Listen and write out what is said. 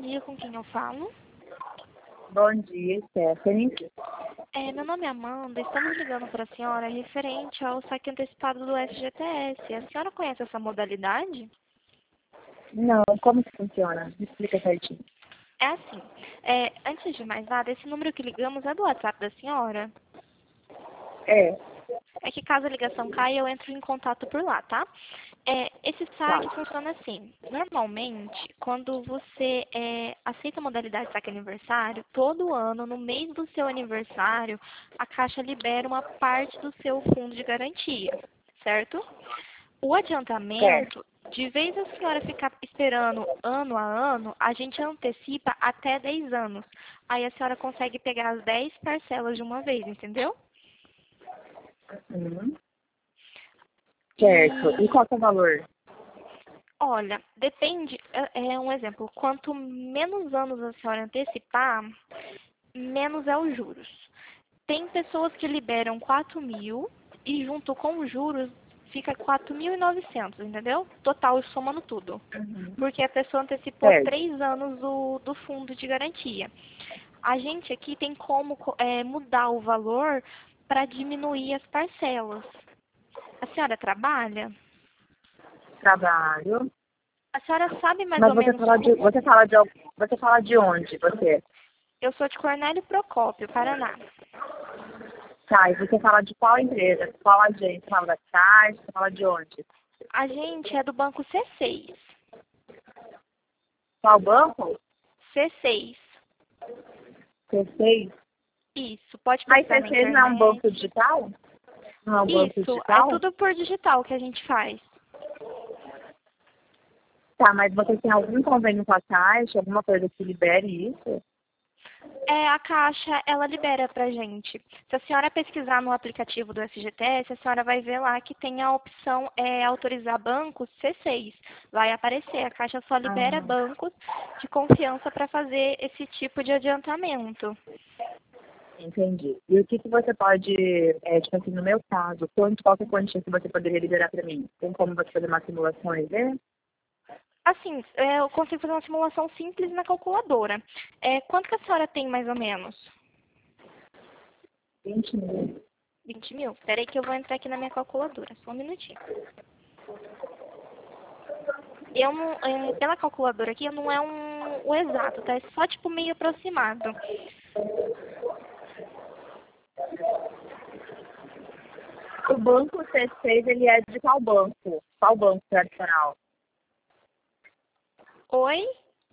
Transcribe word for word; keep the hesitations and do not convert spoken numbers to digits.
dia, com quem eu falo? Bom dia, Stephanie. É, meu nome é Amanda, estamos ligando para a senhora referente ao saque antecipado do F G T S. A senhora conhece essa modalidade? Não, como que funciona? Me explica certinho. É assim, é, antes de mais nada, esse número que ligamos é do WhatsApp da senhora? É, É que caso a ligação caia, eu entro em contato por lá, tá? É, esse saque tá. funciona assim. Normalmente, quando você é, aceita a modalidade saque aniversário, todo ano, no mês do seu aniversário, a Caixa libera uma parte do seu fundo de garantia, certo? O Certo. adiantamento, de vez a senhora ficar esperando ano a ano, a gente antecipa até dez anos. Aí a senhora consegue pegar as dez parcelas de uma vez, entendeu? Uhum. Certo. E E qual que é o valor? olha, depende, é é um exemplo, quanto menos anos a senhora antecipar, menos é os juros. Tem pessoas que liberam quatro mil e junto com os juros fica quatro mil e novecentos, entendeu? Total, somando tudo. Uhum. Porque a pessoa antecipou Certo. três anos do, do fundo de garantia. A gente aqui tem como é, mudar o valor para diminuir as parcelas. A senhora trabalha? Trabalho. A senhora sabe mais Mas ou você menos fala de, como... você fala de, al- você fala de onde, você? Eu sou de Cornélio Procópio, Paraná. Tá, e você fala de qual empresa? Qual agência? Você fala da Caixa? Você fala de onde? A gente é do banco C seis. Qual banco? C seis. C seis? Isso, pode Mas pesquisar na C seis não é um internet. banco digital? Não é um banco Isso, é digital? tudo por digital que a gente faz. Tá, mas você tem algum convênio com a Caixa? Alguma coisa que libere isso? É, a Caixa, ela libera pra gente. Se a senhora pesquisar no aplicativo do F G T S, a senhora vai ver lá que tem a opção é, autorizar bancos C seis. Vai aparecer, a Caixa só libera Ah. bancos de confiança para fazer esse tipo de adiantamento. Entendi. E o que, que você pode, é, tipo assim, no meu caso, quanto, qual que é a quantia que você poderia liberar para mim? Tem como você fazer uma simulação e ver? Assim, é, eu consigo fazer uma simulação simples na calculadora. É, quanto que a senhora tem, mais ou menos? vinte mil. vinte mil? Espera aí que eu vou entrar aqui na minha calculadora. Só um minutinho. Eu não, é, pela calculadora aqui, não é um, o exato, tá? É só, tipo, meio aproximado. O banco C seis, ele é de qual banco? Qual banco tradicional? Oi?